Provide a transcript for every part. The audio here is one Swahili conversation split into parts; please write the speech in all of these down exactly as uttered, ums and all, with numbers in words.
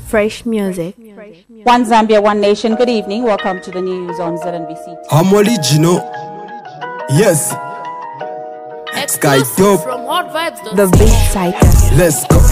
Fresh music. One Zambia, one nation. Good evening. Welcome to the news on Z N B C. I'm original. Yes. Sky dope. The Beat Cycle. Let's go.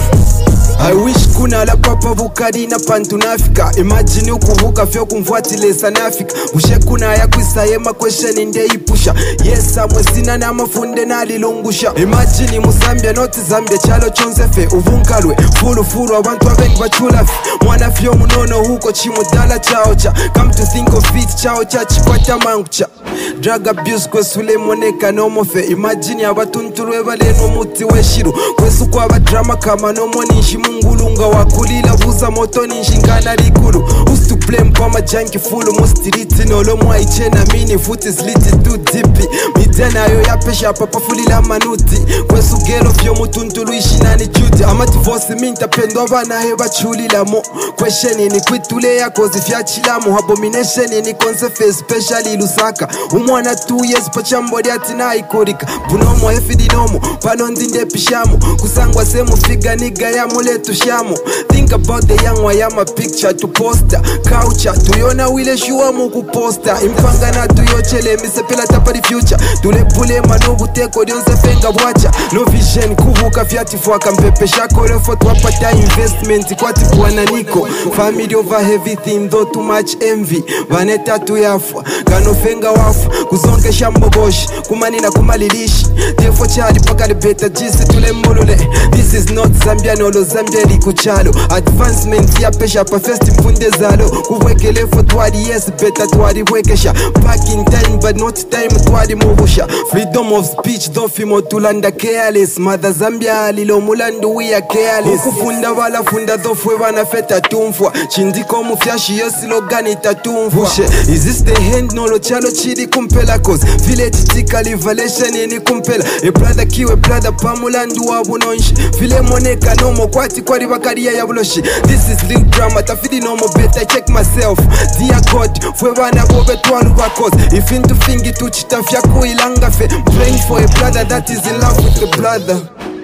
I wish kuna la papa bukari na pantunafika. Imagine ukuvuka fyo kumfuatilesa nafika. Bushe kuna ya kwisayema question inde ipusha. Yes, amwe sina na mafunde na lilungusha. Imagine Musambia not Zambia chalo chonsefe. Uvunkalwe fulu fulu abantu abengi bachulafi. Mwana fyo munono huko chimudala chaocha. Come to think of it chaocha chikwata mangucha. Drug abuse kwesule moneka no mofe. Imagine abatunturwe bale no muti weshiru. Kwesu kwa badrama kama no monishi mungulunga wakulila vuza moto ninshingana likulu. Used to blame kwa majanki fulu mustiriti nolo mwaichena mini futi sliti too deep. Midena yo ya pesha papa fulila manuti. Kwesu gelo fyo mutuntulu ishinani chuti. Ama divorce minta pendo bana heba chulila mo. Question ni kwitule ya kozi fya chilamo. Abomination ni konsefe especially Lusaka. Umwana two years pachambodi atina ikorika. Bunomo hefidi nomo pano ndinde pishamo. Kusangwa semu figa niga ya mule tushamo. Think about the young wayama picture to poster. Culture tuyona wile shuwa muku poster. Impanga na tuyochele misepela tapa the future. Tule pule manobu teko dionse fenga wacha. No vision kuvuka fiati fuaka mpepe shako. Refot wapata investment kwa tipuwa na niko. Family over everything though too much envy. Vaneta tuyafwa gano fenga wafu. Kuzonge shambogoshi kumani na kumalilishi. Tefo chali paka libeta jisi tule mulule. This is not Zambia nolo Zambia likuchalo. Advancement ya pesha pa festi mpunde zalo. Kuwekele fo twadi yes beta twadi wekesha. Back in time but not time twadi mubusha. Freedom of speech dofimo tulanda careless. Mother Zambia lilo mulandu we are careless. Kufunda wala funda dofwe wana feta tumfwa. Chindiko mufyashi yosi logani tatumfwa. Is this the hand nolo chalo chidi kumpela cause village tika livalation ini kumpela. E brother kiwe brother pamulandu wabu nonshi. Vile moneka nomo kwati kwa ribakaria ya buloshi. This is real drama tafidi nomo better check myself. Dear God fwe wana bobe tuwalu bakos. If into fingi tuchita fyaku ilanga fe. Praying for a brother that is in love with the brother.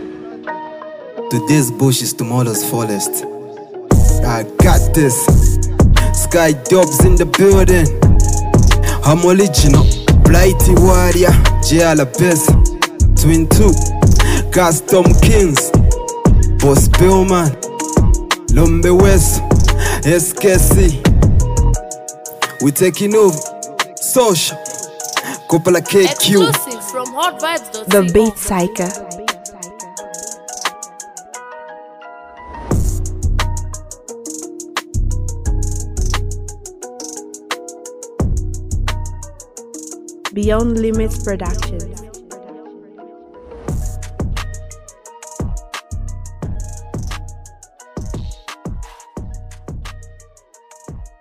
Today's bush is tomorrow's forest. I got this. Sky Dubs in the building. I'm original. Blighty warrior. J L Best. Twin two. Custom Kings. Boss Billman. Lumbe West. S K C. We taking over. Social. Coppola K Q. Exclusive from hot vibes dot com. The Beat Cycle. Beyond Limits Productions.